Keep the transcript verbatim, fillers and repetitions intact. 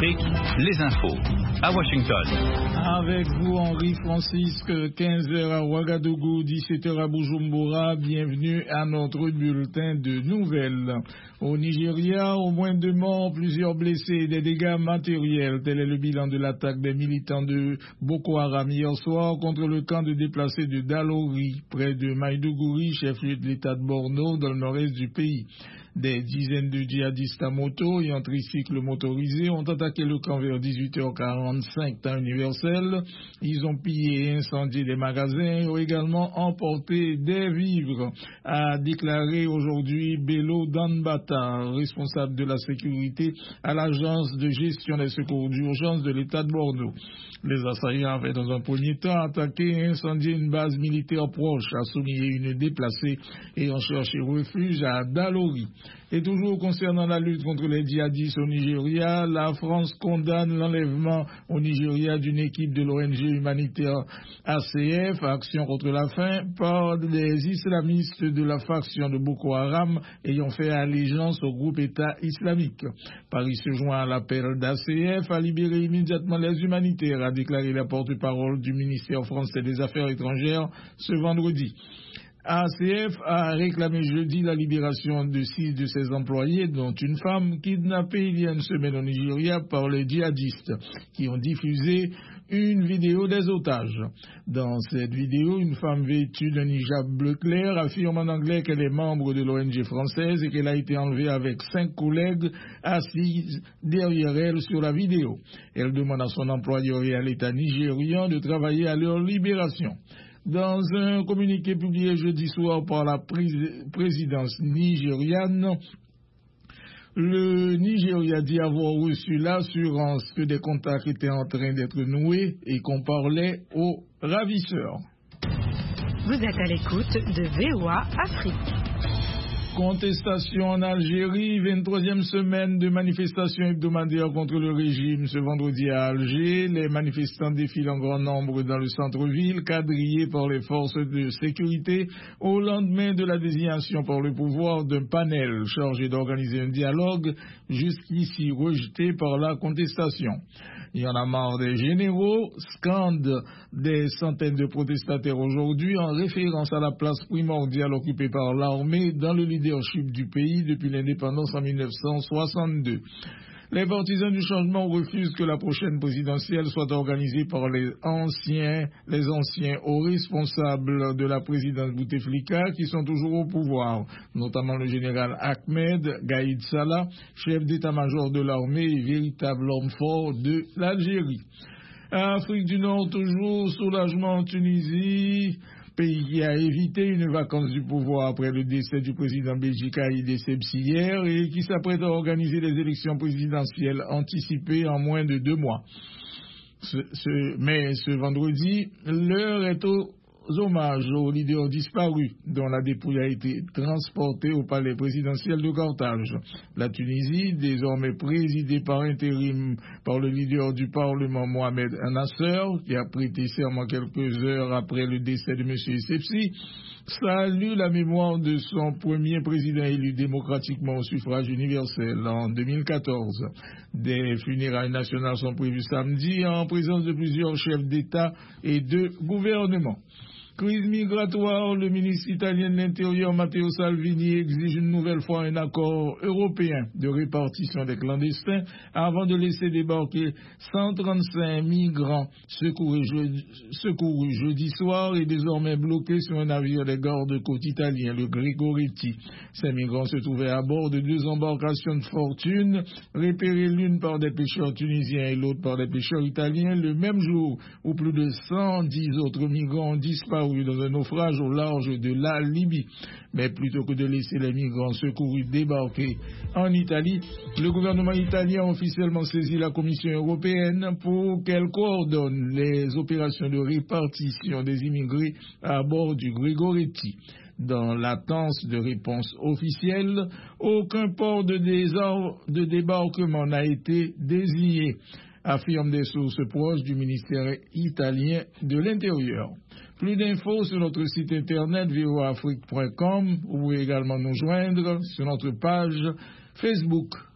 Afrique, les infos à Washington. Avec vous, Henri Francisque, quinze heures à Ouagadougou, dix-sept heures à Bujumbura. Bienvenue à notre bulletin de nouvelles. Au Nigeria, au moins deux morts, plusieurs blessés et des dégâts matériels. Tel est le bilan de l'attaque des militants de Boko Haram hier soir contre le camp de déplacés de Dalori, près de Maïdougouri, chef-lieu de l'État de Borno, dans le nord-est du pays. Des dizaines de djihadistes à moto et en tricycle motorisé ont attaqué le camp vers dix-huit heures quarante-cinq temps universel. Ils ont pillé et incendié des magasins et ont également emporté des vivres, a déclaré aujourd'hui Bello Danbata, responsable de la sécurité à l'agence de gestion des secours d'urgence de l'État de Borno. Les assaillants avaient dans un premier temps attaqué et incendié une base militaire proche, assommé une déplacée et ont cherché refuge à Dalori. Et toujours concernant la lutte contre les djihadistes au Nigeria, la France condamne l'enlèvement au Nigeria d'une équipe de l'O N G humanitaire A C F, Action contre la faim, par des islamistes de la faction de Boko Haram ayant fait allégeance au groupe État islamique. Paris se joint à l'appel d'A C F à libérer immédiatement les humanitaires, a déclaré la porte-parole du ministère français des Affaires étrangères ce vendredi. A C F a réclamé jeudi la libération de six de ses employés, dont une femme kidnappée il y a une semaine au Nigeria par les djihadistes, qui ont diffusé une vidéo des otages. Dans cette vidéo, une femme vêtue d'un hijab bleu clair affirme en anglais qu'elle est membre de l'O N G française et qu'elle a été enlevée avec cinq collègues assis derrière elle sur la vidéo. Elle demande à son employeur et à l'État nigérian de travailler à leur libération. Dans un communiqué publié jeudi soir par la pré- présidence nigériane, le Nigeria dit avoir reçu l'assurance que des contacts étaient en train d'être noués et qu'on parlait aux ravisseurs. Vous êtes à l'écoute de V O A Afrique. Contestation en Algérie, vingt-troisième semaine de manifestations hebdomadaires contre le régime. Ce vendredi à Alger, les manifestants défilent en grand nombre dans le centre-ville, quadrillés par les forces de sécurité, au lendemain de la désignation par le pouvoir d'un panel chargé d'organiser un dialogue, jusqu'ici rejeté par la contestation. Il y en a marre des généraux, scandent des centaines de protestataires aujourd'hui en référence à la place primordiale occupée par l'armée dans le leadership du pays depuis l'indépendance en mille neuf cent soixante-deux. Les partisans du changement refusent que la prochaine présidentielle soit organisée par les anciens, les anciens hauts responsables de la présidence Bouteflika qui sont toujours au pouvoir, notamment le général Ahmed Gaïd Salah, chef d'état-major de l'armée et véritable homme fort de l'Algérie. Afrique du Nord, toujours soulagement en Tunisie. Pays qui a évité une vacance du pouvoir après le décès du président Béji Caïd Essebsi hier et qui s'apprête à organiser les élections présidentielles anticipées en moins de deux mois. Ce, ce, mais ce vendredi, l'heure est aux hommages aux leaders disparus dont la dépouille a été transportée au palais présidentiel de Carthage. La Tunisie, désormais présidée par intérim par le leader du Parlement Mohamed Nasser, qui a prêté serment quelques heures après le décès de M. Essebsi, salue la mémoire de son premier président élu démocratiquement au suffrage universel en deux mille quatorze. Des funérailles nationales sont prévues samedi en présence de plusieurs chefs d'État et de gouvernement. Crise migratoire, le ministre italien de l'Intérieur Matteo Salvini exige une nouvelle fois un accord européen de répartition des clandestins avant de laisser débarquer cent trente-cinq migrants secourus jeudi, secourus jeudi soir et désormais bloqués sur un navire des gardes-côtes italiens, le Gregoretti. Ces migrants se trouvaient à bord de deux embarcations de fortune, repérées l'une par des pêcheurs tunisiens et l'autre par des pêcheurs italiens, le même jour où plus de cent dix autres migrants ont disparu dans un naufrage au large de la Libye. Mais plutôt que de laisser les migrants secourus débarquer en Italie, le gouvernement italien a officiellement saisi la Commission européenne pour qu'elle coordonne les opérations de répartition des immigrés à bord du Gregoretti. Dans l'attente de réponse officielle, aucun port de, désor- de débarquement n'a été désigné, affirment des sources proches du ministère italien de l'Intérieur. Plus d'infos sur notre site internet v o a afrique point com. Vous pouvez également nous joindre sur notre page Facebook.